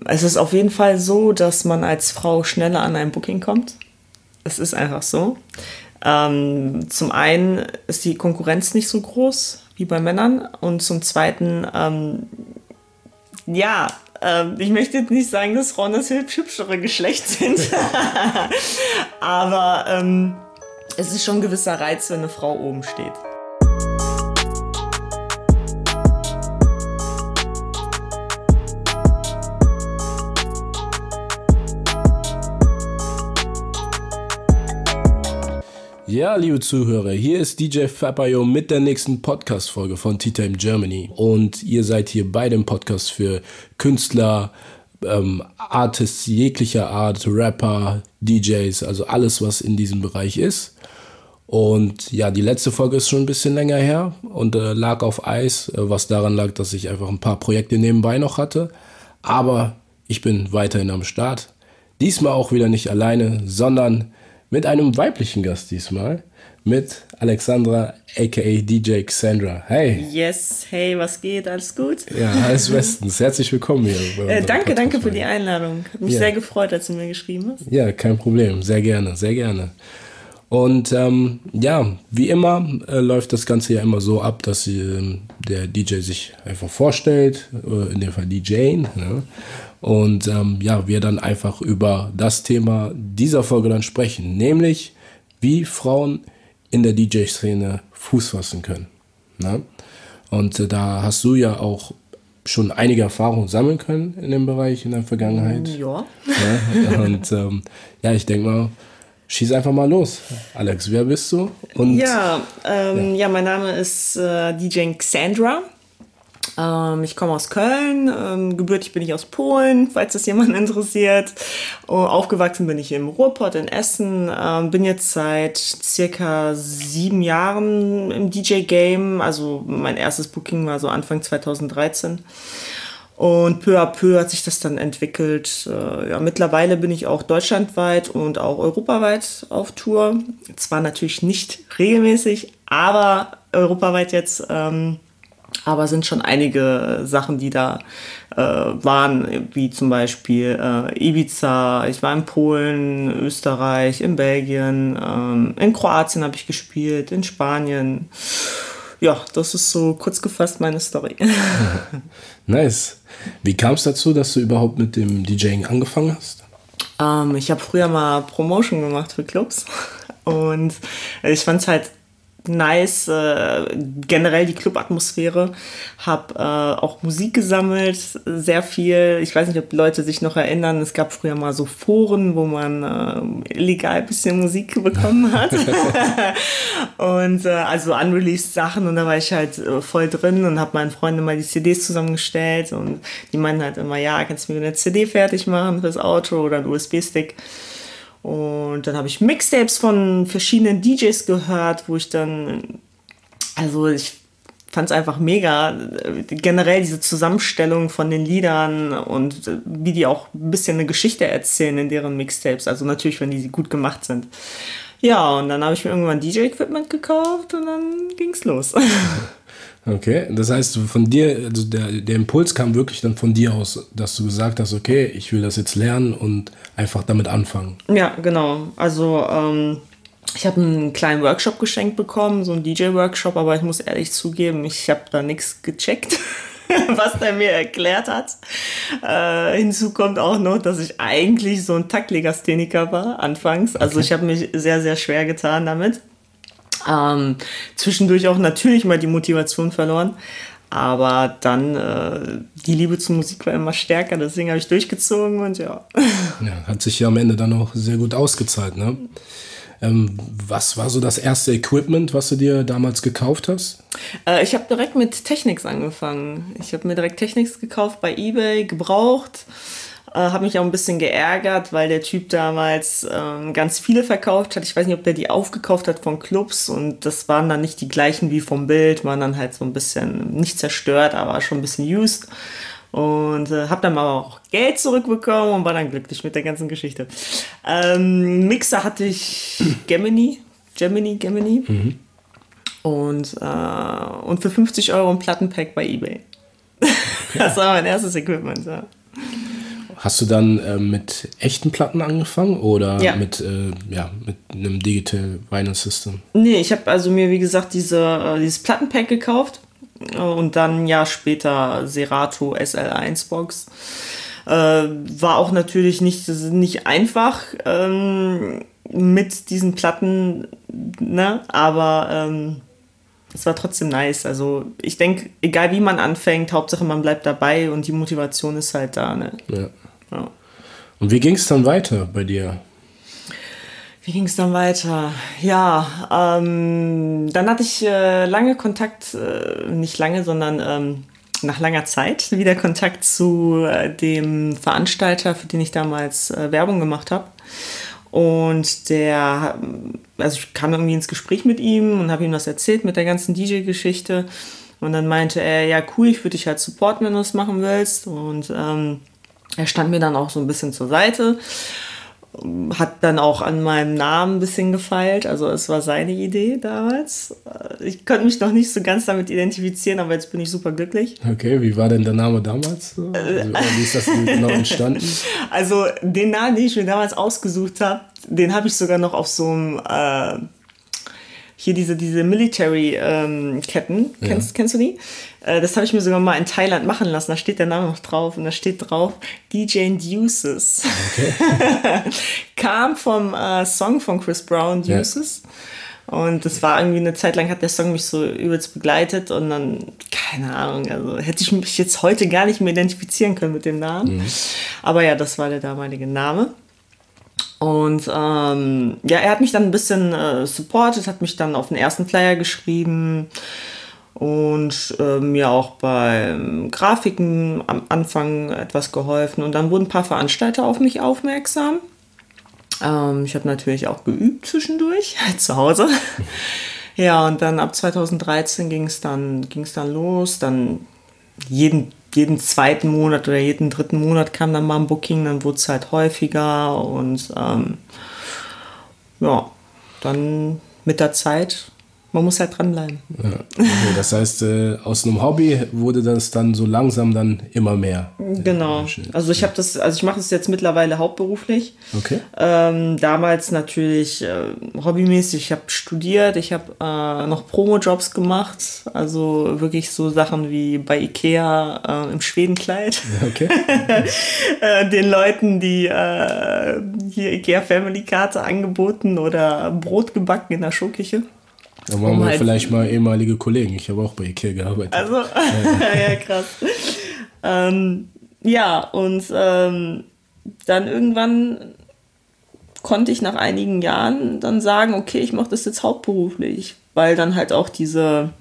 Es ist auf jeden Fall so, dass man als Frau schneller an ein Booking kommt. Es ist einfach so. Zum einen ist die Konkurrenz nicht so groß wie bei Männern und zum zweiten, ich möchte jetzt nicht sagen, dass Frauen das hübschere Geschlecht sind, aber es ist schon ein gewisser Reiz, wenn eine Frau oben steht. Ja, liebe Zuhörer, hier ist DJ Fapayo mit der nächsten Podcast-Folge von Tea Time Germany. Und ihr seid hier bei dem Podcast für Künstler, Artists jeglicher Art, Rapper, DJs, also alles, was in diesem Bereich ist. Und ja, die letzte Folge ist schon ein bisschen länger her und lag auf Eis, was daran lag, dass ich einfach ein paar Projekte nebenbei noch hatte. Aber ich bin weiterhin am Start. Diesmal auch wieder nicht alleine, sondern mit einem weiblichen Gast diesmal, mit Alexandra, aka DJ Xandra. Hey. Yes, hey, was geht? Alles gut? Ja, alles bestens. Herzlich willkommen hier. Danke für die Einladung. Hat mich sehr gefreut, als du mir geschrieben hast. Ja, kein Problem. Sehr gerne, sehr gerne. Und wie immer läuft das Ganze ja immer so ab, dass der DJ sich einfach vorstellt, in dem Fall DJing, ne? Und wir dann einfach über das Thema dieser Folge dann sprechen, nämlich wie Frauen in der DJ-Szene Fuß fassen können. Ne? Und da hast du ja auch schon einige Erfahrungen sammeln können in dem Bereich in der Vergangenheit. Ja. Und ich denke mal, schieß einfach mal los. Alex, wer bist du? Und, mein Name ist DJ Xandra. Ich komme aus Köln, gebürtig bin ich aus Polen, falls das jemand interessiert. Aufgewachsen bin ich im Ruhrpott in Essen, bin jetzt seit circa 7 Jahren im DJ-Game. Also mein erstes Booking war so Anfang 2013. Und peu à peu hat sich das dann entwickelt. Mittlerweile bin ich auch deutschlandweit und auch europaweit auf Tour. Zwar natürlich nicht regelmäßig, aber europaweit jetzt. Aber sind schon einige Sachen, die da waren, wie zum Beispiel Ibiza. Ich war in Polen, Österreich, in Belgien, in Kroatien habe ich gespielt, in Spanien. Ja, das ist so kurz gefasst meine Story. Nice. Wie kam es dazu, dass du überhaupt mit dem DJing angefangen hast? Ich habe früher mal Promotion gemacht für Clubs und ich fand es halt nice, generell die Club-Atmosphäre, habe auch Musik gesammelt, sehr viel. Ich weiß nicht, ob Leute sich noch erinnern, es gab früher mal so Foren, wo man illegal ein bisschen Musik bekommen hat. Und also unreleased Sachen, und da war ich halt voll drin und habe meinen Freunden mal die CDs zusammengestellt und die meinten halt immer, ja, kannst du mir eine CD fertig machen fürs Auto oder einen USB-Stick. Und dann habe ich Mixtapes von verschiedenen DJs gehört, wo ich fand es einfach mega, generell diese Zusammenstellung von den Liedern und wie die auch ein bisschen eine Geschichte erzählen in deren Mixtapes, also natürlich, wenn die gut gemacht sind. Ja, und dann habe ich mir irgendwann DJ-Equipment gekauft und dann ging's los. Okay, das heißt, von dir, also der Impuls kam wirklich dann von dir aus, dass du gesagt hast, okay, ich will das jetzt lernen und einfach damit anfangen. Ja, genau. Also ich habe einen kleinen Workshop geschenkt bekommen, so einen DJ-Workshop, aber ich muss ehrlich zugeben, ich habe da nichts gecheckt, was der mir erklärt hat. Hinzu kommt auch noch, dass ich eigentlich so ein Taktlegastheniker war anfangs. Also ich habe mich sehr, sehr schwer getan damit. Zwischendurch auch natürlich mal die Motivation verloren, aber dann die Liebe zur Musik war immer stärker, deswegen habe ich durchgezogen und ja. Ja, hat sich ja am Ende dann auch sehr gut ausgezahlt, ne? Was war so das erste Equipment, was du dir damals gekauft hast? Ich habe direkt mit Technics angefangen. Ich habe mir direkt Technics gekauft bei eBay, gebraucht. Habe mich auch ein bisschen geärgert, weil der Typ damals ganz viele verkauft hat. Ich weiß nicht, ob der die aufgekauft hat von Clubs, und das waren dann nicht die gleichen wie vom Bild, waren dann halt so ein bisschen nicht zerstört, aber schon ein bisschen used. Und habe dann aber auch Geld zurückbekommen und war dann glücklich mit der ganzen Geschichte. Mixer hatte ich Gemini. Mhm. Und für 50 € ein Plattenpack bei eBay. Okay. Das war mein erstes Equipment, ja. Hast du dann mit echten Platten angefangen oder mit einem Digital Vinyl System? Nee, ich habe also mir, wie gesagt, dieses Plattenpack gekauft und dann ein Jahr später Serato SL1 Box. War auch natürlich nicht einfach mit diesen Platten, ne? Aber es war trotzdem nice. Also ich denke, egal wie man anfängt, Hauptsache man bleibt dabei und die Motivation ist halt da. Ne? Ja. Und wie ging es dann weiter bei dir? Wie ging es dann weiter? Ja, dann hatte ich lange Kontakt, nicht lange, sondern nach langer Zeit wieder Kontakt zu dem Veranstalter, für den ich damals Werbung gemacht habe. Und ich kam irgendwie ins Gespräch mit ihm und habe ihm das erzählt mit der ganzen DJ-Geschichte. Und dann meinte er, ja cool, ich würde dich halt supporten, wenn du das machen willst. Und er stand mir dann auch so ein bisschen zur Seite. Hat dann auch an meinem Namen ein bisschen gefeilt. Also es war seine Idee damals. Ich konnte mich noch nicht so ganz damit identifizieren, aber jetzt bin ich super glücklich. Okay, wie war denn der Name damals? Wie ist das genau entstanden? Also den Namen, den ich mir damals ausgesucht habe, den habe ich sogar noch auf so einem hier diese Military-Ketten. Kennst du die? Das habe ich mir sogar mal in Thailand machen lassen. Da steht der Name noch drauf und da steht drauf DJ Deuces. Okay. Kam vom Song von Chris Brown, Deuces. Ja. Und das war irgendwie eine Zeit lang, hat der Song mich so übelst begleitet und dann, keine Ahnung, also hätte ich mich jetzt heute gar nicht mehr identifizieren können mit dem Namen. Mhm. Aber ja, das war der damalige Name. Und er hat mich dann ein bisschen supportet, hat mich dann auf den ersten Flyer geschrieben und mir auch beim Grafiken am Anfang etwas geholfen. Und dann wurden ein paar Veranstalter auf mich aufmerksam. Ich habe natürlich auch geübt zwischendurch, zu Hause. Ja, und dann ab 2013 ging es dann los. Dann jeden zweiten Monat oder jeden dritten Monat kam dann mal ein Booking, dann wurde es halt häufiger und dann mit der Zeit, man muss halt dranbleiben. Ja, okay, das heißt, aus einem Hobby wurde das dann so langsam dann immer mehr. Genau. Also ich mache das jetzt mittlerweile hauptberuflich. Okay. Damals natürlich hobbymäßig. Ich habe studiert, ich habe noch Promo-Jobs gemacht. Also wirklich so Sachen wie bei Ikea im Schwedenkleid. Okay. Den Leuten, die hier Ikea Family Karte angeboten oder Brot gebacken in der Showküche. Da waren wir vielleicht mal ehemalige Kollegen. Ich habe auch bei Ikea gearbeitet. Also, ja, krass. Dann irgendwann konnte ich nach einigen Jahren dann sagen, okay, ich mache das jetzt hauptberuflich, weil dann halt auch die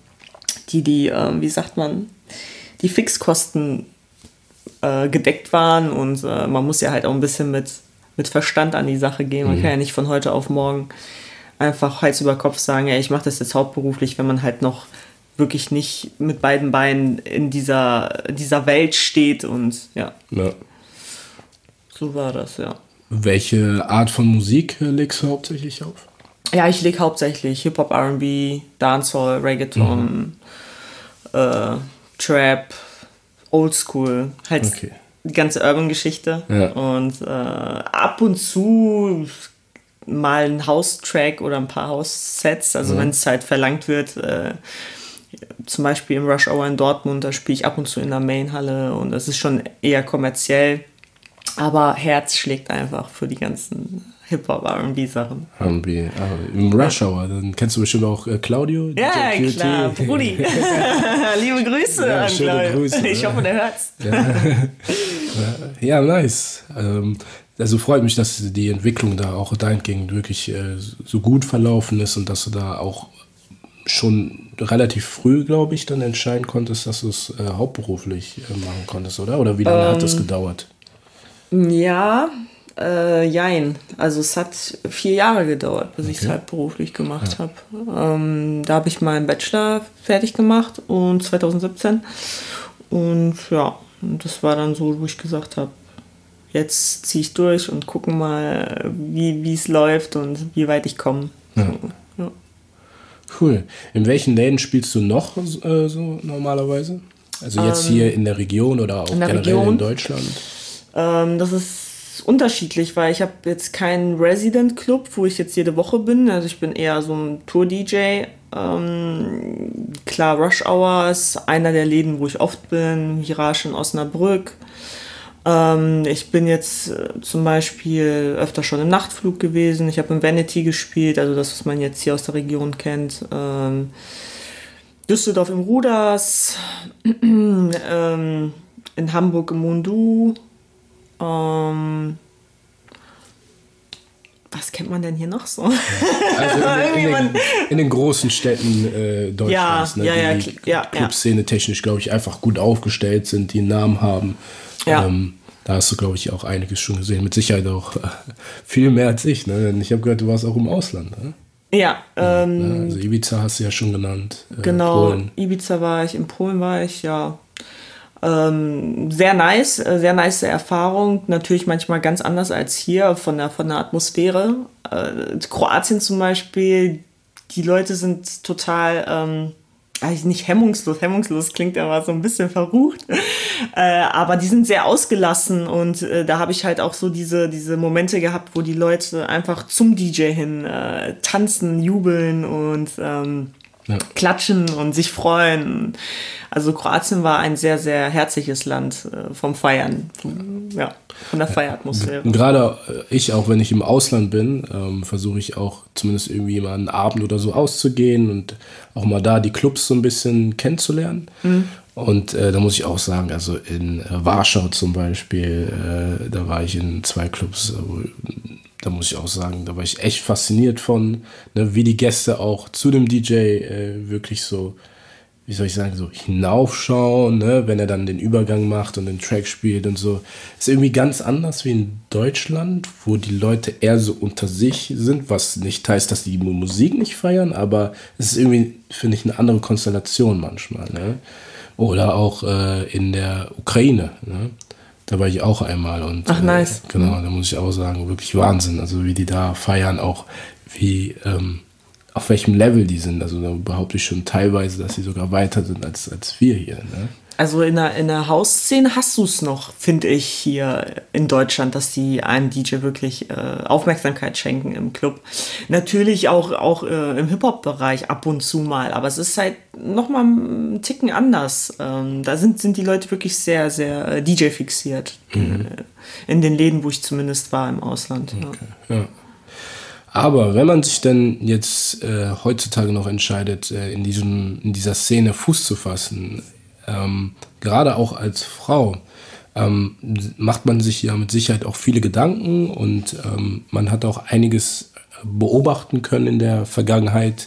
Fixkosten gedeckt waren und man muss ja halt auch ein bisschen mit Verstand an die Sache gehen. Man kann ja nicht von heute auf morgen einfach Hals über Kopf sagen, ja, ich mache das jetzt hauptberuflich, wenn man halt noch wirklich nicht mit beiden Beinen in dieser Welt steht und ja. So war das, ja. Welche Art von Musik legst du hauptsächlich auf? Ja, ich lege hauptsächlich Hip-Hop, R&B, Dancehall, Reggaeton, Trap, Oldschool, halt die ganze Urban-Geschichte. Ja. Und ab und zu mal ein House-Track oder ein paar House-Sets, also wenn es halt verlangt wird, zum Beispiel im Rush Hour in Dortmund, da spiele ich ab und zu in der Mainhalle und das ist schon eher kommerziell, aber Herz schlägt einfach für die ganzen Hip-Hop, R&B-Sachen. R&B, im Rush Hour, dann kennst du bestimmt auch Claudio? Ja, klar, Brudi. Liebe Grüße an Claudio. Grüße, ich hoffe, der hört's. Ja, nice. Also freut mich, dass die Entwicklung da auch dahingehend wirklich so gut verlaufen ist und dass du da auch schon relativ früh, glaube ich, dann entscheiden konntest, dass du es hauptberuflich machen konntest, oder? Oder wie lange hat das gedauert? Ja, jein. Also es hat 4 Jahre gedauert, bis ich es halt beruflich gemacht habe. Da habe ich meinen Bachelor fertig gemacht und 2017. Und ja, das war dann so, wo ich gesagt habe, jetzt ziehe ich durch und gucken mal, wie es läuft und wie weit ich komme. Ja. Cool. In welchen Läden spielst du noch so normalerweise? Also jetzt hier in der Region oder auch generell in Deutschland? Das ist unterschiedlich, weil ich habe jetzt keinen Resident-Club, wo ich jetzt jede Woche bin. Also ich bin eher so ein Tour-DJ. Klar, Rush Hour ist einer der Läden, wo ich oft bin. Mirage in Osnabrück. Ich bin jetzt zum Beispiel öfter schon im Nachtflug gewesen. Ich habe im Vanity gespielt, also das, was man jetzt hier aus der Region kennt. Düsseldorf im Ruders, in Hamburg im Mundu. Was kennt man denn hier noch so? Also in den großen Städten Deutschlands, die Clubszene technisch, glaube ich, einfach gut aufgestellt sind, die einen Namen haben. Ja. Da hast du, glaube ich, auch einiges schon gesehen. Mit Sicherheit auch viel mehr als ich. Ne? Ich habe gehört, du warst auch im Ausland. Ne? Ja. Also Ibiza hast du ja schon genannt. Genau, Polen. Ibiza war ich, in Polen war ich, ja. Sehr nice Erfahrung. Natürlich manchmal ganz anders als hier von der Atmosphäre. Kroatien zum Beispiel, die Leute sind total... nicht hemmungslos klingt aber so ein bisschen verrucht, aber die sind sehr ausgelassen und da habe ich halt auch so diese Momente gehabt, wo die Leute einfach zum DJ hin tanzen, jubeln und klatschen und sich freuen. Also Kroatien war ein sehr, sehr herzliches Land vom Feiern, von der Feieratmosphäre. Gerade ich, auch wenn ich im Ausland bin, versuche ich auch zumindest irgendwie mal einen Abend oder so auszugehen und auch mal da die Clubs so ein bisschen kennenzulernen. Mhm. Und da muss ich auch sagen, also in Warschau zum Beispiel, da war ich in 2 Clubs, da muss ich auch sagen, da war ich echt fasziniert von, ne, wie die Gäste auch zu dem DJ wirklich so, wie soll ich sagen, so hinaufschauen, ne, wenn er dann den Übergang macht und den Track spielt und so. Ist irgendwie ganz anders wie in Deutschland, wo die Leute eher so unter sich sind, was nicht heißt, dass die Musik nicht feiern, aber es ist irgendwie, finde ich, eine andere Konstellation manchmal. Ne? Oder auch in der Ukraine, ne? Da war ich auch einmal und ach, nice. Genau, da muss ich auch sagen, wirklich Wahnsinn, also wie die da feiern, auch wie auf welchem Level die sind. Also da behaupte ich schon teilweise, dass sie sogar weiter sind als wir hier. Ne? Also in der Hausszene hast du es noch, finde ich, hier in Deutschland, dass die einem DJ wirklich Aufmerksamkeit schenken im Club. Natürlich auch im Hip-Hop-Bereich ab und zu mal, aber es ist halt nochmal einen Ticken anders. Da sind die Leute wirklich sehr, sehr DJ-fixiert. In den Läden, wo ich zumindest war im Ausland. Okay. Ja. Aber wenn man sich denn jetzt heutzutage noch entscheidet, in dieser Szene Fuß zu fassen, gerade auch als Frau, macht man sich ja mit Sicherheit auch viele Gedanken und man hat auch einiges beobachten können in der Vergangenheit.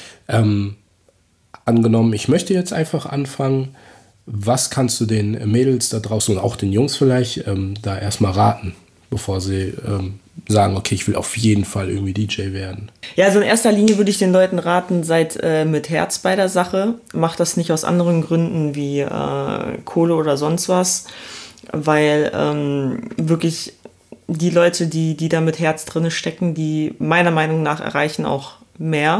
Angenommen, ich möchte jetzt einfach anfangen, was kannst du den Mädels da draußen und auch den Jungs vielleicht da erstmal raten, bevor sie sagen, okay, ich will auf jeden Fall irgendwie DJ werden? Ja, also in erster Linie würde ich den Leuten raten, seid mit Herz bei der Sache. Macht das nicht aus anderen Gründen wie Kohle oder sonst was, weil wirklich die Leute, die da mit Herz drin stecken, die meiner Meinung nach erreichen auch mehr.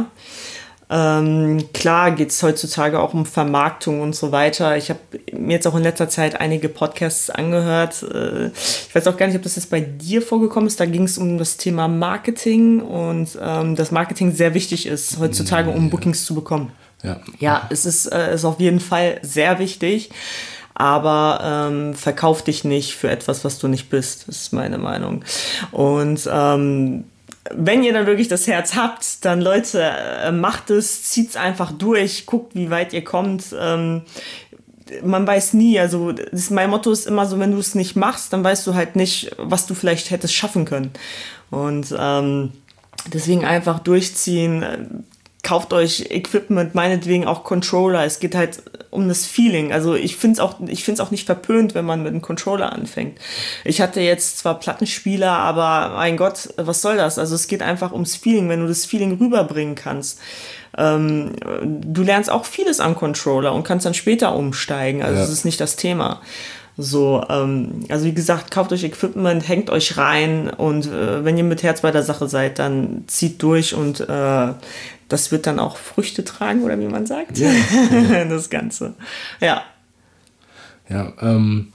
Klar geht es heutzutage auch um Vermarktung und so weiter. Ich habe mir jetzt auch in letzter Zeit einige Podcasts angehört. Ich weiß auch gar nicht, ob das jetzt bei dir vorgekommen ist. Da ging es um das Thema Marketing und dass Marketing sehr wichtig ist heutzutage, um Bookings zu bekommen. Ja, es ist auf jeden Fall sehr wichtig. Aber verkauf dich nicht für etwas, was du nicht bist. Das ist meine Meinung. Und wenn ihr dann wirklich das Herz habt, dann Leute, macht es, zieht's einfach durch, guckt, wie weit ihr kommt. Man weiß nie, also mein Motto ist immer so, wenn du es nicht machst, dann weißt du halt nicht, was du vielleicht hättest schaffen können. Und deswegen einfach durchziehen. Kauft euch Equipment, meinetwegen auch Controller. Es geht halt um das Feeling. Also ich find's auch nicht verpönt, wenn man mit einem Controller anfängt. Ich hatte jetzt zwar Plattenspieler, aber mein Gott, was soll das? Also es geht einfach ums Feeling, wenn du das Feeling rüberbringen kannst. Du lernst auch vieles am Controller und kannst dann später umsteigen. Also das ist nicht das Thema. So, also wie gesagt, kauft euch Equipment, hängt euch rein und wenn ihr mit Herz bei der Sache seid, dann zieht durch und das wird dann auch Früchte tragen, oder wie man sagt, das Ganze. Ja. Ja,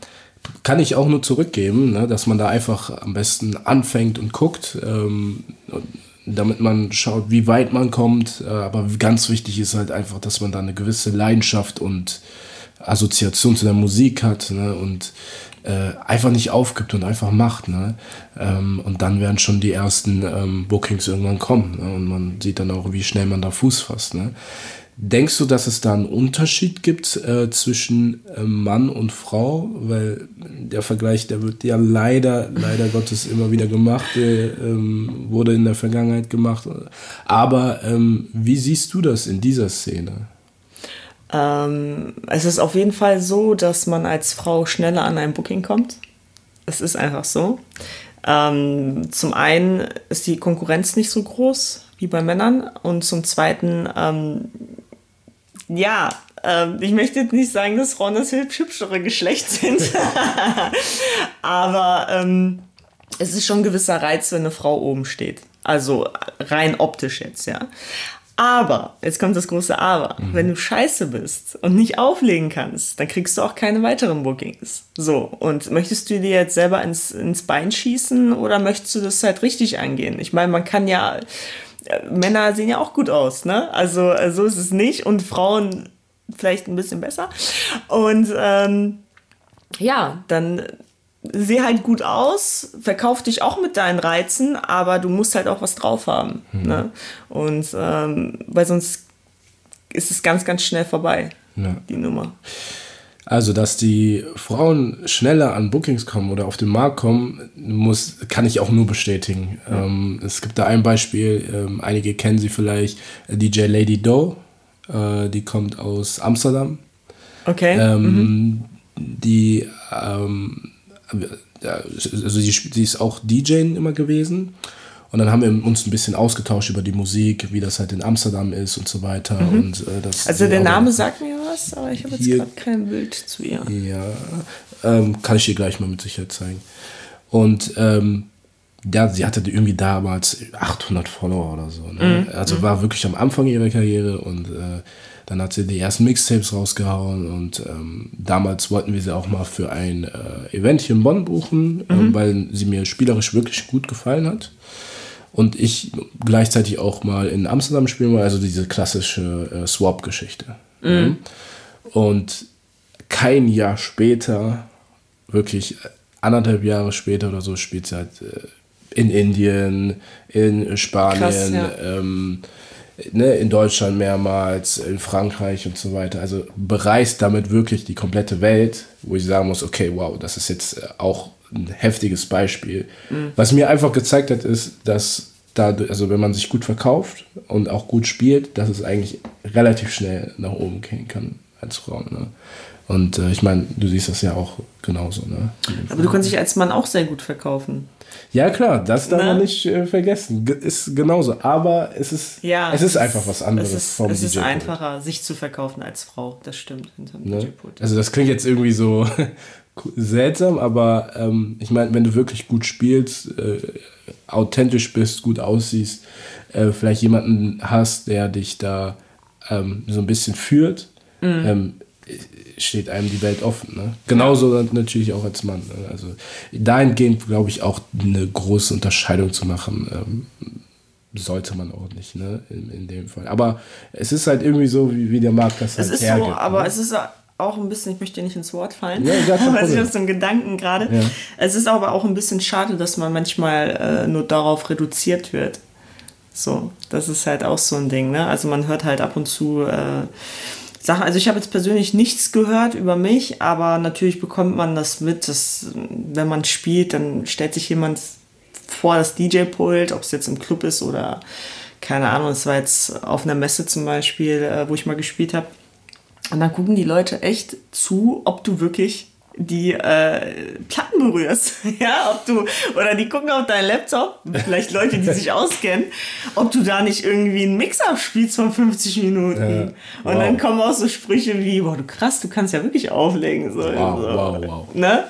kann ich auch nur zurückgeben, ne, dass man da einfach am besten anfängt und guckt, damit man schaut, wie weit man kommt. Aber ganz wichtig ist halt einfach, dass man da eine gewisse Leidenschaft und Assoziation zu der Musik hat, ne, und einfach nicht aufgibt und einfach macht. Ne? Und dann werden schon die ersten Bookings irgendwann kommen. Ne? Und man sieht dann auch, wie schnell man da Fuß fasst. Ne? Denkst du, dass es da einen Unterschied gibt zwischen Mann und Frau? Weil der Vergleich, der wird ja leider Gottes immer wieder gemacht, wurde in der Vergangenheit gemacht. Aber wie siehst du das in dieser Szene? Es ist auf jeden Fall so, dass man als Frau schneller an ein Booking kommt. Es ist einfach so. Zum einen ist die Konkurrenz nicht so groß wie bei Männern und zum zweiten, ich möchte jetzt nicht sagen, dass Frauen das hübschere Geschlecht sind, aber es ist schon ein gewisser Reiz, wenn eine Frau oben steht. Also rein optisch jetzt, ja. Aber, jetzt kommt das große Aber, wenn du scheiße bist und nicht auflegen kannst, dann kriegst du auch keine weiteren Bookings. So, und möchtest du dir jetzt selber ins Bein schießen oder möchtest du das halt richtig angehen? Ich meine, man kann ja, Männer sehen ja auch gut aus, ne? Also so ist es nicht und Frauen vielleicht ein bisschen besser. Und dann seh halt gut aus, verkauf dich auch mit deinen Reizen, aber du musst halt auch was drauf haben. Ne? Und weil sonst ist es ganz, ganz schnell vorbei, die Nummer. Also, dass die Frauen schneller an Bookings kommen oder auf den Markt kommen, kann ich auch nur bestätigen. Es gibt da ein Beispiel, einige kennen sie vielleicht, DJ Lady Doe, die kommt aus Amsterdam. Okay. Die also sie ist auch DJ immer gewesen und dann haben wir uns ein bisschen ausgetauscht über die Musik, wie das halt in Amsterdam ist und so weiter. Und, also der Name sagt mir was, aber ich habe jetzt gerade kein Bild zu ihr. Ja, kann ich dir gleich mal mit Sicherheit zeigen. Und sie hatte irgendwie damals 800 Follower oder so. Ne? Also war wirklich am Anfang ihrer Karriere und dann hat sie die ersten Mixtapes rausgehauen und damals wollten wir sie auch mal für ein Event hier in Bonn buchen, weil sie mir spielerisch wirklich gut gefallen hat. Und ich gleichzeitig auch mal in Amsterdam spielen wollte, also diese klassische Swap-Geschichte. Ja. Und kein Jahr später, wirklich 1,5 Jahre später oder so, spielt sie halt in Indien, in Spanien, krass, ja. In Deutschland mehrmals, in Frankreich und so weiter. Also bereist damit wirklich die komplette Welt, wo ich sagen muss, okay, wow, das ist jetzt auch ein heftiges Beispiel. Was mir einfach gezeigt hat, ist, dass also wenn man sich gut verkauft und auch gut spielt, dass es eigentlich relativ schnell nach oben gehen kann als Frau. Ne? Und ich meine, du siehst das ja auch genauso. Ne? Aber du kannst dich als Mann auch sehr gut verkaufen. Ja klar, das darf man nicht vergessen. Ist genauso. Aber es ist einfach was anderes. Es ist einfacher, sich zu verkaufen als Frau. Das stimmt. Ne? Also das klingt jetzt irgendwie so seltsam, aber ich meine, wenn du wirklich gut spielst, authentisch bist, gut aussiehst, vielleicht jemanden hast, der dich da so ein bisschen führt, steht einem die Welt offen. Ne? Genauso natürlich auch als Mann. Ne? Also dahingehend glaube ich auch eine große Unterscheidung zu machen, sollte man auch nicht, ne? In dem Fall. Aber es ist halt irgendwie so, wie der Markt das halt hergibt. Es ist so, aber es ist auch ein bisschen, ich möchte dir nicht ins Wort fallen, weil ich habe so einen Gedanken gerade. Ja. Es ist aber auch ein bisschen schade, dass man manchmal nur darauf reduziert wird. So, das ist halt auch so ein Ding, ne? Also man hört halt ab und zu Sachen, also ich habe jetzt persönlich nichts gehört über mich, aber natürlich bekommt man das mit, dass wenn man spielt, dann stellt sich jemand vor das DJ-Pult, ob es jetzt im Club ist oder keine Ahnung, es war jetzt auf einer Messe zum Beispiel, wo ich mal gespielt habe. Und dann gucken die Leute echt zu, ob du wirklich die Platten berührst. Ja, oder die gucken auf deinen Laptop, vielleicht Leute, die sich auskennen, ob du da nicht irgendwie einen Mix abspielst von 50 Minuten. Und dann kommen auch so Sprüche wie, boah, du krass, du kannst ja wirklich auflegen. So, wow. Ne?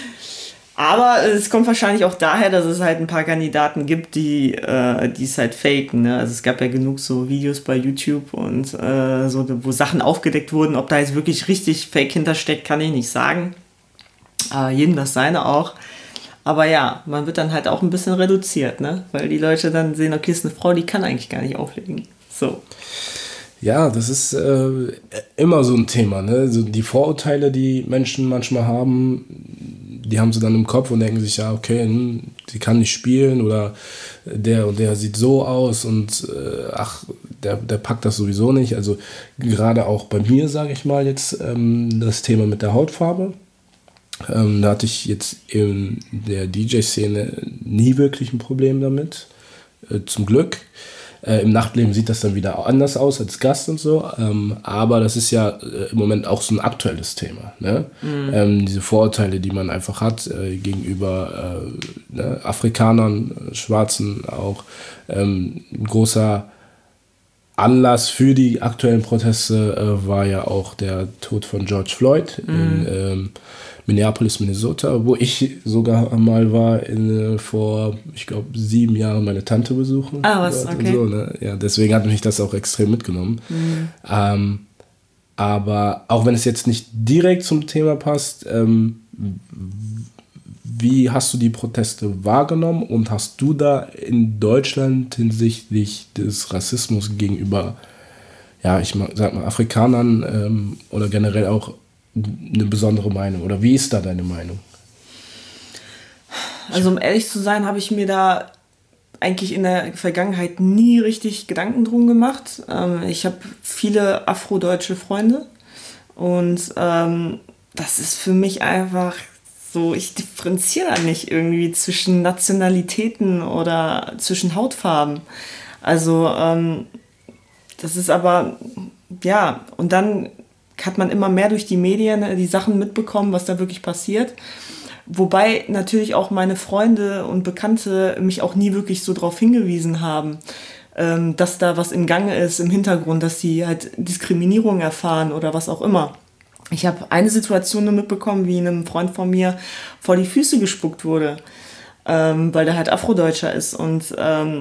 Aber es kommt wahrscheinlich auch daher, dass es halt ein paar Kandidaten gibt, die es halt faken. Ne? Also es gab ja genug so Videos bei YouTube und so, wo Sachen aufgedeckt wurden. Ob da jetzt wirklich richtig Fake hintersteckt, kann ich nicht sagen. Jedem das seine auch. Aber ja, man wird dann halt auch ein bisschen reduziert, ne? Weil die Leute dann sehen, okay, ist eine Frau, die kann eigentlich gar nicht auflegen. So. Ja, das ist immer so ein Thema, ne? So die Vorurteile, die Menschen manchmal haben, die haben sie dann im Kopf und denken sich, ja, okay, sie kann nicht spielen oder der und der sieht so aus und der packt das sowieso nicht. Also gerade auch bei mir, sage ich mal jetzt, das Thema mit der Hautfarbe. Da hatte ich jetzt in der DJ-Szene nie wirklich ein Problem damit, zum Glück. Im Nachtleben sieht das dann wieder anders aus als Gast und so, aber das ist ja im Moment auch so ein aktuelles Thema, ne? Diese Vorurteile, die man einfach hat gegenüber Afrikanern, Schwarzen auch. Ein großer Anlass für die aktuellen Proteste war ja auch der Tod von George Floyd in Minneapolis, Minnesota, wo ich sogar mal war vor, ich glaube, 7 Jahren meine Tante besuchen. Ah, was, okay. Und so, ne? Ja, deswegen hat mich das auch extrem mitgenommen. Aber auch wenn es jetzt nicht direkt zum Thema passt, wie hast du die Proteste wahrgenommen und hast du da in Deutschland hinsichtlich des Rassismus gegenüber, ja, sag mal, Afrikanern oder generell auch eine besondere Meinung? Oder wie ist da deine Meinung? Also um ehrlich zu sein, habe ich mir da eigentlich in der Vergangenheit nie richtig Gedanken drum gemacht. Ich habe viele afrodeutsche Freunde und das ist für mich einfach so, ich differenziere da nicht irgendwie zwischen Nationalitäten oder zwischen Hautfarben. Also das ist aber, ja, und dann hat man immer mehr durch die Medien die Sachen mitbekommen, was da wirklich passiert. Wobei natürlich auch meine Freunde und Bekannte mich auch nie wirklich so darauf hingewiesen haben, dass da was im Gange ist im Hintergrund, dass sie halt Diskriminierung erfahren oder was auch immer. Ich habe eine Situation nur mitbekommen, wie einem Freund von mir vor die Füße gespuckt wurde, weil der halt Afrodeutscher ist. Und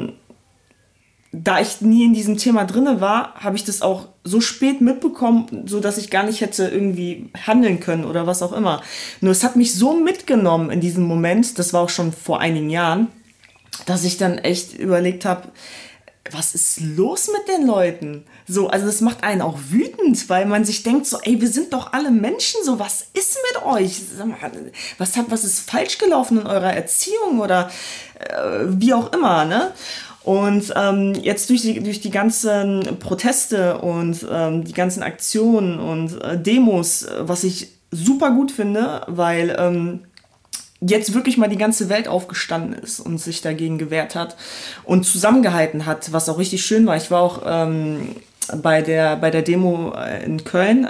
da ich nie in diesem Thema drinne war, habe ich das auch so spät mitbekommen, so dass ich gar nicht hätte irgendwie handeln können oder was auch immer. Nur es hat mich so mitgenommen in diesem Moment, das war auch schon vor einigen Jahren, dass ich dann echt überlegt habe, was ist los mit den Leuten? So, also das macht einen auch wütend, weil man sich denkt so, ey, wir sind doch alle Menschen, so, was ist mit euch? Was ist falsch gelaufen in eurer Erziehung oder wie auch immer, ne? Und jetzt durch die ganzen Proteste und die ganzen Aktionen und Demos, was ich super gut finde, weil jetzt wirklich mal die ganze Welt aufgestanden ist und sich dagegen gewehrt hat und zusammengehalten hat, was auch richtig schön war. Ich war auch bei der Demo in Köln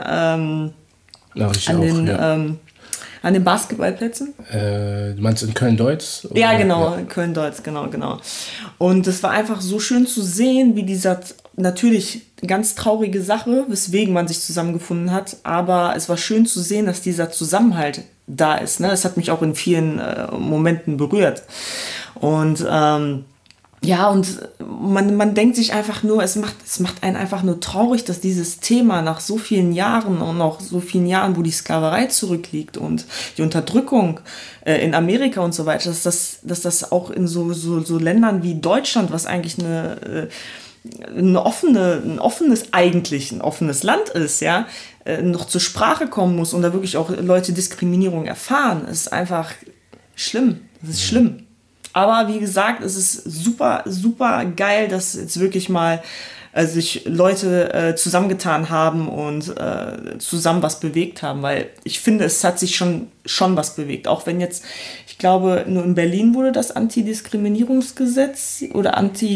an den Basketballplätzen. Du meinst in Köln-Deutz? Ja, genau, ja. Köln-Deutz, genau. Und es war einfach so schön zu sehen, wie dieser, natürlich ganz traurige Sache, weswegen man sich zusammengefunden hat, aber es war schön zu sehen, dass dieser Zusammenhalt da ist. Ne? Das hat mich auch in vielen Momenten berührt. Und ja, und man denkt sich einfach nur, es macht einen einfach nur traurig, dass dieses Thema nach so vielen Jahren und noch so vielen Jahren, wo die Sklaverei zurückliegt und die Unterdrückung in Amerika und so weiter, dass das auch in so Ländern wie Deutschland, was eigentlich ein offenes Land ist, ja, noch zur Sprache kommen muss und da wirklich auch Leute Diskriminierung erfahren, ist einfach schlimm. Das ist schlimm. Aber wie gesagt, es ist super, super geil, dass jetzt wirklich mal sich Leute zusammengetan haben und zusammen was bewegt haben, weil ich finde, es hat sich schon was bewegt. Auch wenn jetzt, ich glaube, nur in Berlin wurde das Antidiskriminierungsgesetz oder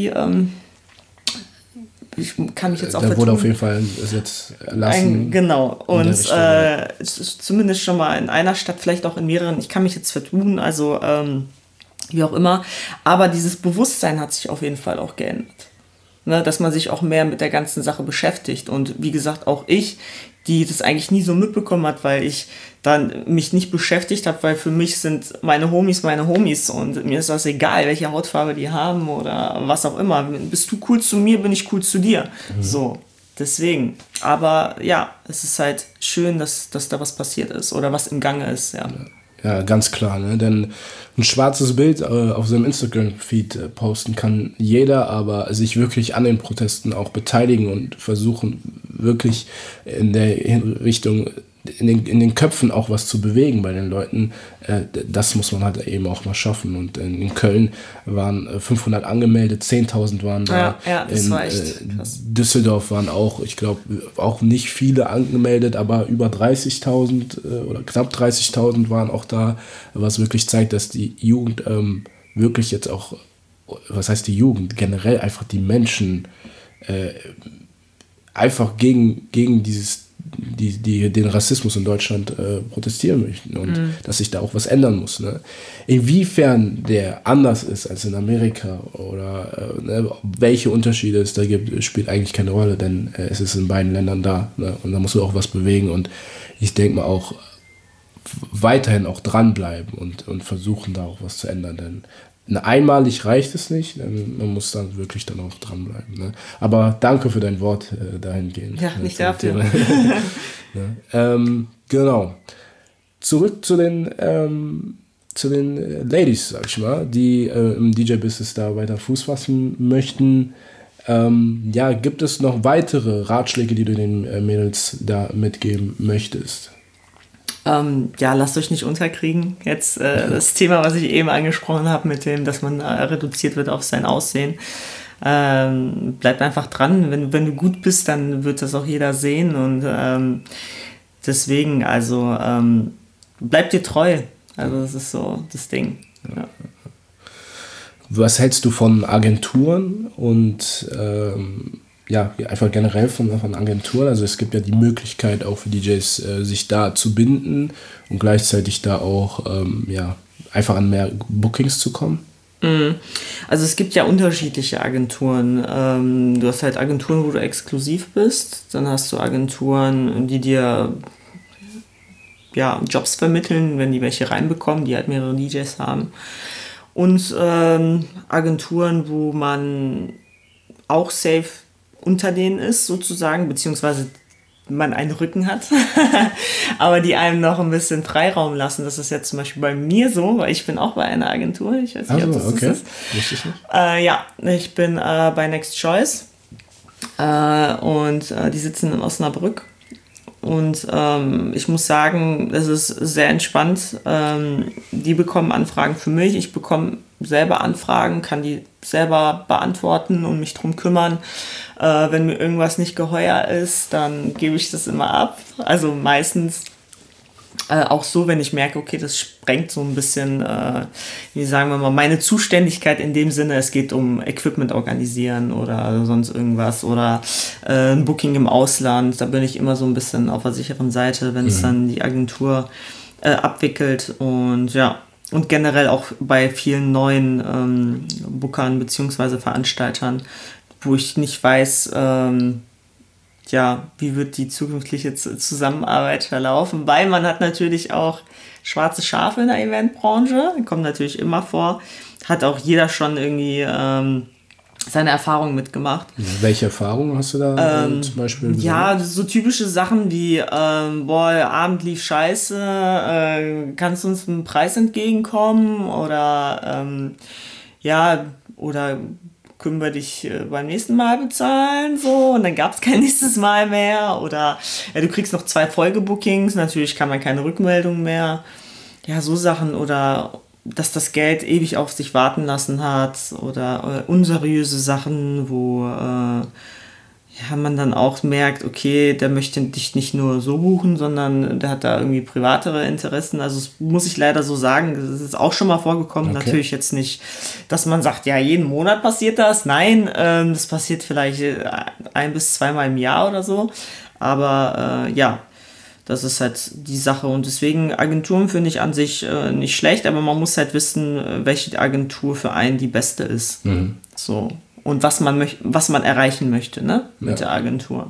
ich kann mich jetzt auch da wurde auf jeden Fall jetzt erlassen. Genau. Und es ist zumindest schon mal in einer Stadt, vielleicht auch in mehreren. Ich kann mich jetzt vertun, also wie auch immer. Aber dieses Bewusstsein hat sich auf jeden Fall auch geändert. Ne, dass man sich auch mehr mit der ganzen Sache beschäftigt. Und wie gesagt, auch ich, die das eigentlich nie so mitbekommen hat, weil ich dann mich nicht beschäftigt habe, weil für mich sind meine Homies und mir ist das egal, welche Hautfarbe die haben oder was auch immer. Bist du cool zu mir, bin ich cool zu dir. So, deswegen. Aber ja, es ist halt schön, dass da was passiert ist oder was im Gange ist, ja. Ja, ganz klar, ne? Denn ein schwarzes Bild auf seinem Instagram-Feed posten kann jeder, aber sich wirklich an den Protesten auch beteiligen und versuchen, wirklich in der Richtung, in den Köpfen auch was zu bewegen bei den Leuten, das muss man halt eben auch mal schaffen. Und in Köln waren 500 angemeldet, 10.000 waren da. Ja, das war echt krass. Düsseldorf waren auch, ich glaube, auch nicht viele angemeldet, aber über 30.000 oder knapp 30.000 waren auch da, was wirklich zeigt, dass die Jugend wirklich jetzt auch, was heißt die Jugend, generell einfach die Menschen einfach gegen den Rassismus in Deutschland protestieren möchten und dass sich da auch was ändern muss. Ne? Inwiefern der anders ist als in Amerika oder welche Unterschiede es da gibt, spielt eigentlich keine Rolle, denn es ist in beiden Ländern da, ne? Und da musst du auch was bewegen und ich denke mal auch weiterhin auch dranbleiben und versuchen da auch was zu ändern, denn einmalig reicht es nicht, man muss dann wirklich dann auch dranbleiben. Ne? Aber danke für dein Wort dahingehend. Ja, nicht dafür. Ne? Genau. Zurück zu den Ladies, sag ich mal, die im DJ-Business da weiter Fuß fassen möchten. Gibt es noch weitere Ratschläge, die du den Mädels da mitgeben möchtest? Lasst euch nicht unterkriegen. Jetzt das Thema, was ich eben angesprochen habe, mit dem, dass man reduziert wird auf sein Aussehen. Bleibt einfach dran. Wenn du gut bist, dann wird das auch jeder sehen. Und deswegen, also bleibt dir treu. Also das ist so das Ding. Ja. Was hältst du von Agenturen und einfach generell von Agenturen? Also es gibt ja die Möglichkeit auch für DJs, sich da zu binden und gleichzeitig da auch einfach an mehr Bookings zu kommen. Also es gibt ja unterschiedliche Agenturen. Du hast halt Agenturen, wo du exklusiv bist. Dann hast du Agenturen, die dir Jobs vermitteln, wenn die welche reinbekommen, die halt mehrere DJs haben. Und Agenturen, wo man auch safe unter denen ist, sozusagen, beziehungsweise man einen Rücken hat, aber die einem noch ein bisschen Freiraum lassen. Das ist jetzt zum Beispiel bei mir so, weil ich bin auch bei einer Agentur. Ich weiß nicht, ob das okay. ist. Wusste ich nicht. Ich bin bei Next Choice und die sitzen in Osnabrück. Und ich muss sagen, es ist sehr entspannt. Die bekommen Anfragen für mich. Ich bekomme selber Anfragen, kann die selber beantworten und mich drum kümmern. Wenn mir irgendwas nicht geheuer ist, dann gebe ich das immer ab. Also meistens auch so, wenn ich merke, okay, das sprengt so ein bisschen, wie sagen wir mal, meine Zuständigkeit in dem Sinne, es geht um Equipment organisieren oder sonst irgendwas oder ein Booking im Ausland, da bin ich immer so ein bisschen auf der sicheren Seite, wenn es dann die Agentur abwickelt und generell auch bei vielen neuen Bookern bzw. Veranstaltern, wo ich nicht weiß, wie wird die zukünftige Zusammenarbeit verlaufen, weil man hat natürlich auch schwarze Schafe in der Eventbranche, kommt natürlich immer vor, hat auch jeder schon irgendwie seine Erfahrungen mitgemacht. Welche Erfahrungen hast du da zum Beispiel? So typische Sachen wie, Abend lief scheiße, kannst du uns einen Preis entgegenkommen oder oder können wir dich beim nächsten Mal bezahlen, so, und dann gab es kein nächstes Mal mehr, oder du kriegst noch 2 Folgebookings, natürlich kann man keine Rückmeldung mehr, so Sachen, oder dass das Geld ewig auf sich warten lassen hat, oder unseriöse Sachen, wo man dann auch merkt, okay, der möchte dich nicht nur so buchen, sondern der hat da irgendwie privatere Interessen. Also das muss ich leider so sagen, das ist auch schon mal vorgekommen. Okay. Natürlich jetzt nicht, dass man sagt, jeden Monat passiert das. Nein, das passiert vielleicht 1 bis 2 Mal im Jahr oder so. Aber das ist halt die Sache. Und deswegen, Agenturen finde ich an sich nicht schlecht, aber man muss halt wissen, welche Agentur für einen die beste ist. Mhm. So. Und was man erreichen möchte, ne? Mit der Agentur,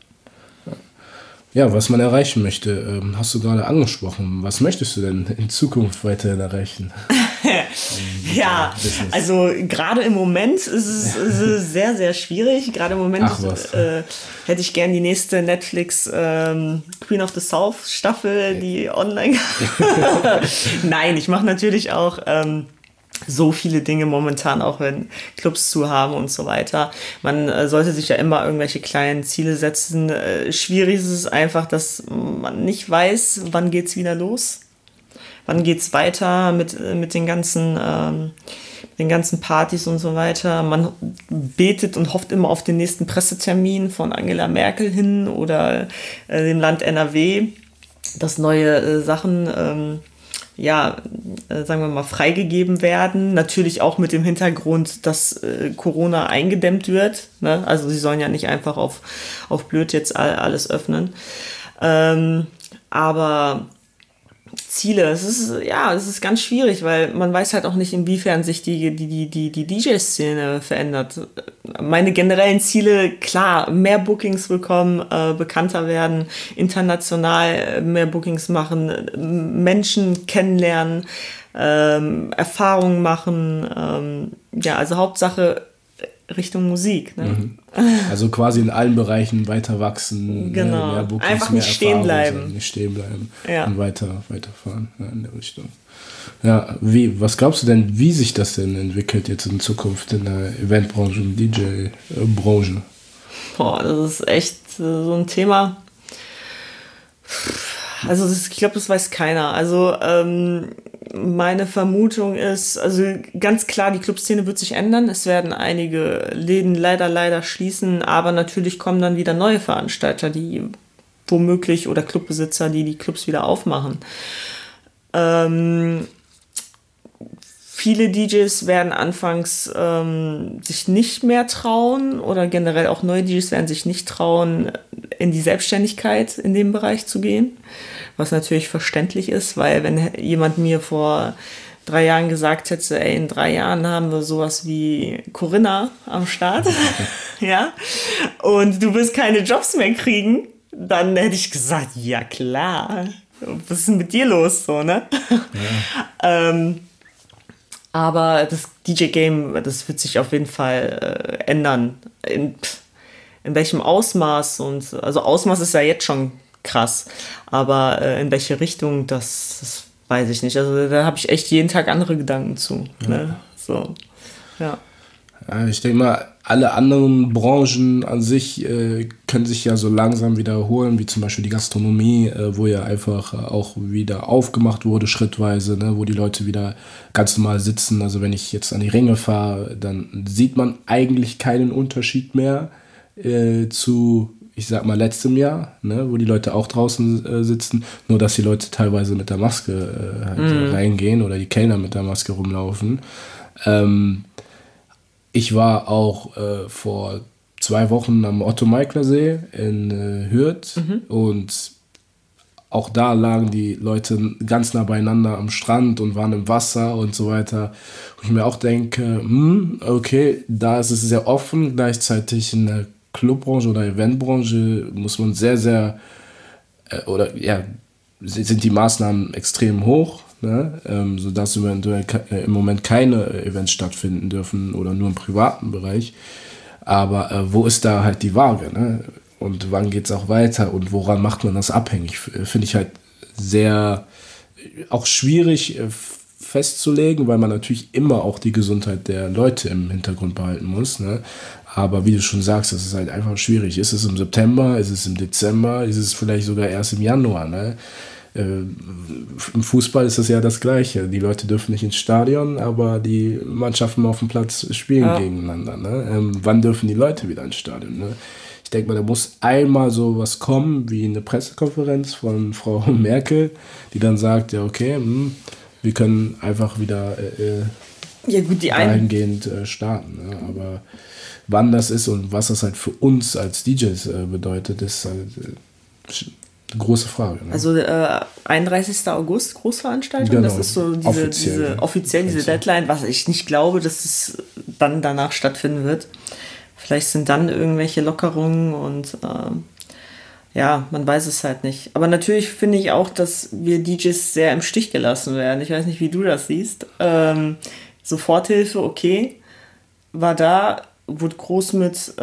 Ja, was man erreichen möchte, hast du gerade angesprochen. Was möchtest du denn in Zukunft weiterhin erreichen? Ja, also gerade im Moment ist es sehr, sehr schwierig. Gerade im Moment hätte ich gern die nächste Netflix Queen of the South Staffel, die online. Nein, ich mache natürlich auch so viele Dinge momentan, auch wenn Clubs zu haben und so weiter. Man sollte sich ja immer irgendwelche kleinen Ziele setzen. Schwierig ist es einfach, dass man nicht weiß, wann geht's wieder los. Wann geht's weiter mit den ganzen Partys und so weiter. Man betet und hofft immer auf den nächsten Pressetermin von Angela Merkel hin oder dem Land NRW, dass neue Sachen sagen wir mal, freigegeben werden. Natürlich auch mit dem Hintergrund, dass Corona eingedämmt wird. Ne? Also sie sollen ja nicht einfach auf blöd jetzt alles öffnen. Aber Ziele, es ist ganz schwierig, weil man weiß halt auch nicht, inwiefern sich die DJ-Szene verändert. Meine generellen Ziele, klar, mehr Bookings bekommen, bekannter werden, international mehr Bookings machen, Menschen kennenlernen, Erfahrungen machen, also Hauptsache Richtung Musik. Ne? Mhm. Also quasi in allen Bereichen weiter wachsen, genau. Mehr Bookings, einfach mehr nicht stehen bleiben. Nicht stehen bleiben und weiterfahren in der Richtung. Ja, was glaubst du denn, wie sich das denn entwickelt jetzt in Zukunft in der Eventbranche und DJ-Branche? Boah, das ist echt so ein Thema. Also ich glaube, das weiß keiner. Also meine Vermutung ist, also ganz klar, die Clubszene wird sich ändern. Es werden einige Läden leider schließen, aber natürlich kommen dann wieder neue Veranstalter, die womöglich oder Clubbesitzer, die Clubs wieder aufmachen. Viele DJs werden anfangs sich nicht mehr trauen oder generell auch neue DJs werden sich nicht trauen, in die Selbstständigkeit in dem Bereich zu gehen, was natürlich verständlich ist, weil wenn jemand mir vor 3 Jahren gesagt hätte, ey, in 3 Jahren haben wir sowas wie Corinna am Start, ja, und du wirst keine Jobs mehr kriegen, dann hätte ich gesagt, ja klar, was ist denn mit dir los, so, ne? Ja. Aber das DJ-Game, das wird sich auf jeden Fall ändern. In welchem Ausmaß also Ausmaß ist ja jetzt schon krass, aber in welche Richtung, das weiß ich nicht. Also da habe ich echt jeden Tag andere Gedanken zu. Ja. Ne? So, ja. Ja, ich denke mal, alle anderen Branchen an sich können sich ja so langsam wiederholen, wie zum Beispiel die Gastronomie, wo ja einfach auch wieder aufgemacht wurde, schrittweise, ne, wo die Leute wieder ganz normal sitzen. Also wenn ich jetzt an die Ringe fahre, dann sieht man eigentlich keinen Unterschied mehr zu, ich sag mal, letztem Jahr, ne, wo die Leute auch draußen sitzen, nur dass die Leute teilweise mit der Maske reingehen oder die Kellner mit der Maske rumlaufen. Ich war auch vor 2 Wochen am Otto-Meikler-See in Hürth und auch da lagen die Leute ganz nah beieinander am Strand und waren im Wasser und so weiter. Und ich mir auch denke, okay, da ist es sehr offen, gleichzeitig in der Clubbranche oder Eventbranche muss man sehr, sehr, sind die Maßnahmen extrem hoch. Ne? Sodass eventuell im Moment keine Events stattfinden dürfen oder nur im privaten Bereich. Aber wo ist da halt die Waage? Ne? Und wann geht es auch weiter? Und woran macht man das abhängig? Finde ich halt sehr auch schwierig festzulegen, weil man natürlich immer auch die Gesundheit der Leute im Hintergrund behalten muss. Ne? Aber wie du schon sagst, das ist halt einfach schwierig. Ist es im September? Ist es im Dezember? Ist es vielleicht sogar erst im Januar? Ne? Im Fußball ist das ja das Gleiche. Die Leute dürfen nicht ins Stadion, aber die Mannschaften auf dem Platz spielen gegeneinander. Ne? Wann dürfen die Leute wieder ins Stadion? Ne? Ich denke mal, da muss einmal so was kommen, wie eine Pressekonferenz von Frau Merkel, die dann sagt, ja okay, wir können einfach wieder dahingehend starten. Ne? Aber wann das ist und was das halt für uns als DJs bedeutet, ist halt große Frage. Ne? Also 31. August, Großveranstaltung, genau, das ist so diese Deadline, was ich nicht glaube, dass es dann danach stattfinden wird. Vielleicht sind dann irgendwelche Lockerungen und ja, man weiß es halt nicht. Aber natürlich finde ich auch, dass wir DJs sehr im Stich gelassen werden. Ich weiß nicht, wie du das siehst. Soforthilfe, okay, war da, wurde groß mit,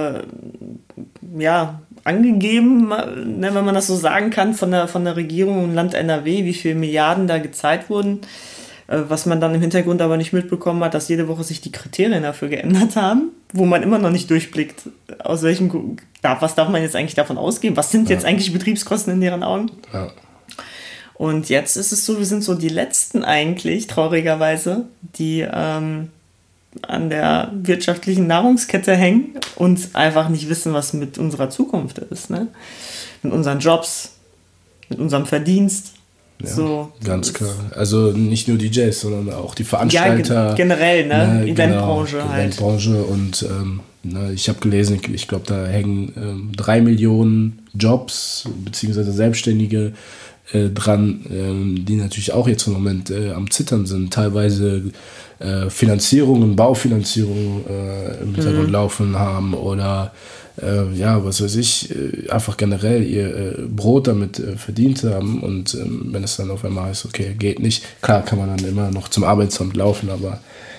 ja, angegeben, ne, wenn man das so sagen kann, von der Regierung und Land NRW, wie viele Milliarden da gezahlt wurden. Was man dann im Hintergrund aber nicht mitbekommen hat, dass jede Woche sich die Kriterien dafür geändert haben, wo man immer noch nicht durchblickt, aus welchem, was darf man jetzt eigentlich davon ausgehen, was sind jetzt eigentlich Betriebskosten in deren Augen. Ja. Und jetzt ist es so, wir sind so die Letzten eigentlich, traurigerweise, die an der wirtschaftlichen Nahrungskette hängen und einfach nicht wissen, was mit unserer Zukunft ist, ne? Mit unseren Jobs, mit unserem Verdienst. Ja, so, ganz klar. Also nicht nur DJs, sondern auch die Veranstalter. Ja, generell, ne? Eventbranche genau, halt. Eventbranche und ich habe gelesen, ich glaube, da hängen 3 Millionen Jobs bzw. Selbstständige dran, die natürlich auch jetzt im Moment am Zittern sind. Teilweise Finanzierungen, Baufinanzierungen im Hintergrund laufen haben oder was weiß ich, einfach generell ihr Brot damit verdient haben und wenn es dann auf einmal heißt, okay, geht nicht, klar kann man dann immer noch zum Arbeitsamt laufen, aber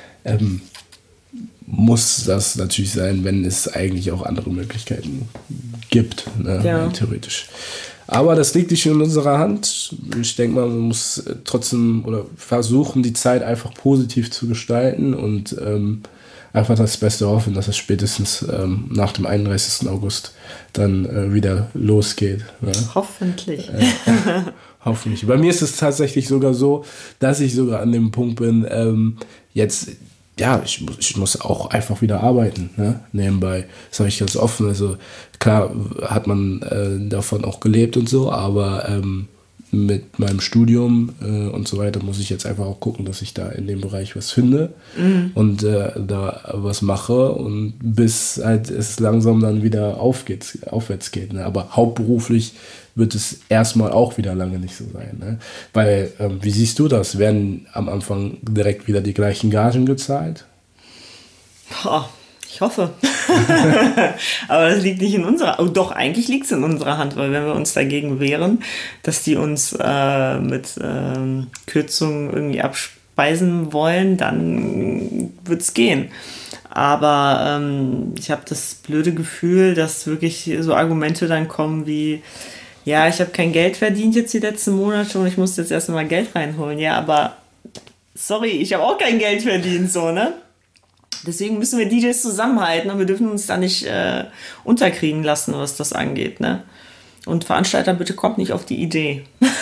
muss das natürlich sein, wenn es eigentlich auch andere Möglichkeiten gibt, ne? Ja. Theoretisch. Aber das liegt nicht in unserer Hand. Ich denke mal, man muss trotzdem oder versuchen, die Zeit einfach positiv zu gestalten und einfach das Beste hoffen, dass es spätestens nach dem 31. August dann wieder losgeht. Ne? Hoffentlich. Hoffentlich. Bei mir ist es tatsächlich sogar so, dass ich sogar an dem Punkt bin, ich muss auch einfach wieder arbeiten, ne? Nebenbei. Das sage ich ganz offen. Also klar hat man davon auch gelebt und so, aber mit meinem Studium und so weiter muss ich jetzt einfach auch gucken, dass ich da in dem Bereich was finde und da was mache und bis halt es langsam dann wieder aufwärts geht. Ne? Aber hauptberuflich wird es erstmal auch wieder lange nicht so sein. Ne? Weil, wie siehst du das? Werden am Anfang direkt wieder die gleichen Gagen gezahlt? Boah, ich hoffe. Aber das liegt nicht in unserer... Oh, doch, eigentlich liegt es in unserer Hand, weil wenn wir uns dagegen wehren, dass die uns mit Kürzungen irgendwie abspeisen wollen, dann wird es gehen. Aber ich habe das blöde Gefühl, dass wirklich so Argumente dann kommen wie... Ja, ich habe kein Geld verdient jetzt die letzten Monate und ich muss jetzt erstmal Geld reinholen. Ja, aber sorry, ich habe auch kein Geld verdient, so, ne? Deswegen müssen wir DJs zusammenhalten und wir dürfen uns da nicht unterkriegen lassen, was das angeht, ne? Und Veranstalter, bitte kommt nicht auf die Idee.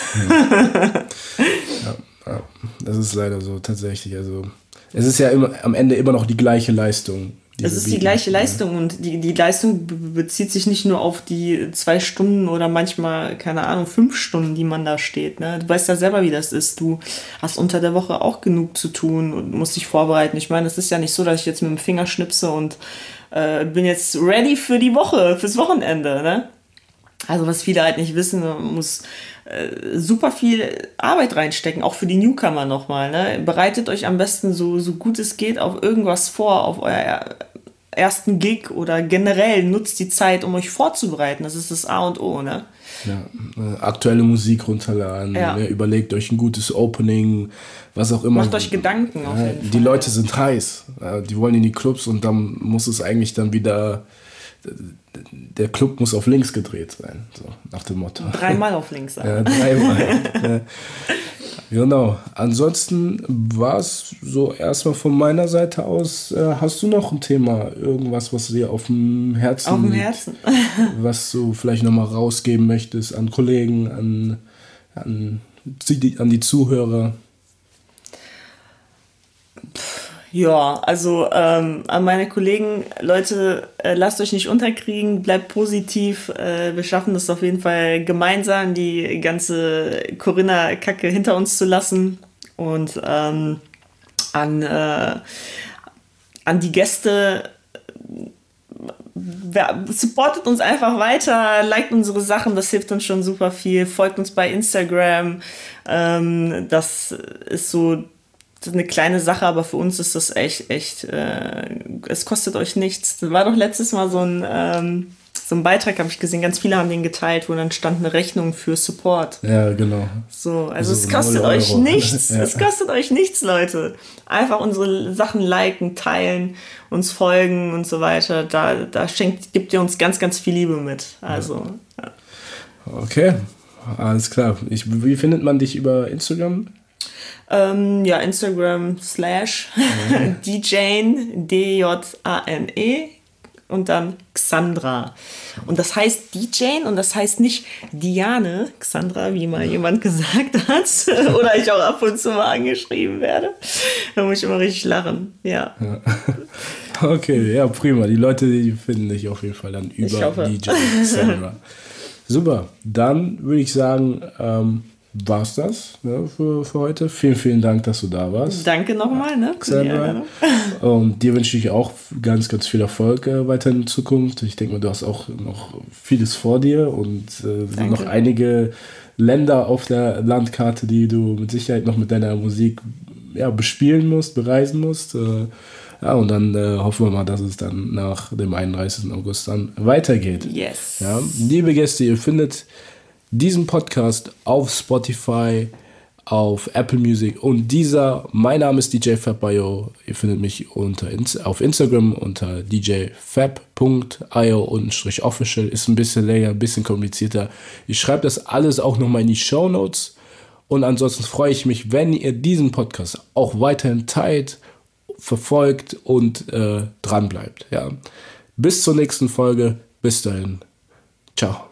Ja, das ist leider so tatsächlich. Also es ist ja am Ende immer noch die gleiche Leistung. Es ist die gleiche Leistung und die Leistung bezieht sich nicht nur auf die 2 Stunden oder manchmal, keine Ahnung, 5 Stunden, die man da steht. Ne? Du weißt ja selber, wie das ist. Du hast unter der Woche auch genug zu tun und musst dich vorbereiten. Ich meine, es ist ja nicht so, dass ich jetzt mit dem Finger schnipse und bin jetzt ready für die Woche, fürs Wochenende. Ne? Also was viele halt nicht wissen, man muss super viel Arbeit reinstecken, auch für die Newcomer nochmal. Ne? Bereitet euch am besten so gut es geht auf irgendwas vor, auf euer ersten Gig oder generell nutzt die Zeit, um euch vorzubereiten. Das ist das A und O, ne? Ja, aktuelle Musik runterladen, ne? Überlegt euch ein gutes Opening, was auch immer. Macht euch Gedanken auf jeden Fall. Die Leute sind heiß, die wollen in die Clubs und dann muss es eigentlich dann wieder... Der Club muss auf links gedreht sein, so nach dem Motto. 3-mal auf links sein. Ja, 3-mal. Genau. Ansonsten war es so erstmal von meiner Seite aus. Hast du noch ein Thema, irgendwas, was dir auf dem Herzen liegt, was du vielleicht nochmal rausgeben möchtest an Kollegen, an die Zuhörer? Ja, also an meine Kollegen, Leute, lasst euch nicht unterkriegen, bleibt positiv, wir schaffen das auf jeden Fall gemeinsam, die ganze Corinna-Kacke hinter uns zu lassen und an die Gäste, supportet uns einfach weiter, liked unsere Sachen, das hilft uns schon super viel, folgt uns bei Instagram, das ist so eine kleine Sache, aber für uns ist das echt, es kostet euch nichts. Das war doch letztes Mal so ein so einen Beitrag, habe ich gesehen, ganz viele haben den geteilt, wo dann stand eine Rechnung für Support. Ja, genau. So, also es kostet euch nichts. Ja. Es kostet euch nichts, Leute. Einfach unsere Sachen liken, teilen, uns folgen und so weiter. Da gibt ihr uns ganz, ganz viel Liebe mit. Also, ja. Okay, alles klar. Wie findet man dich über Instagram? Instagram / DJane, DJANE und dann Xandra. Und das heißt DJane und das heißt nicht Diane Xandra, wie mal jemand gesagt hat. Oder ich auch ab und zu mal angeschrieben werde. Da muss ich immer richtig lachen. Ja. Okay, ja, prima. Die Leute, die finden dich auf jeden Fall dann über DJ Xandra. Super, dann würde ich sagen, war's das, ne, für heute. Vielen, vielen Dank, dass du da warst. Danke nochmal, ne? Xandra. Und dir wünsche ich auch ganz, ganz viel Erfolg weiter in Zukunft. Ich denke mal, du hast auch noch vieles vor dir und sind noch einige Länder auf der Landkarte, die du mit Sicherheit noch mit deiner Musik bespielen musst, bereisen musst. Und dann hoffen wir mal, dass es dann nach dem 31. August dann weitergeht. Yes. Ja, liebe Gäste, ihr findet diesen Podcast auf Spotify, auf Apple Music und dieser. Mein Name ist DJ Fab.io. Ihr findet mich auf Instagram unter djfab.io_official. Ist ein bisschen länger, ein bisschen komplizierter. Ich schreibe das alles auch nochmal in die Shownotes. Und ansonsten freue ich mich, wenn ihr diesen Podcast auch weiterhin teilt, verfolgt und dran bleibt. Ja. Bis zur nächsten Folge. Bis dahin. Ciao.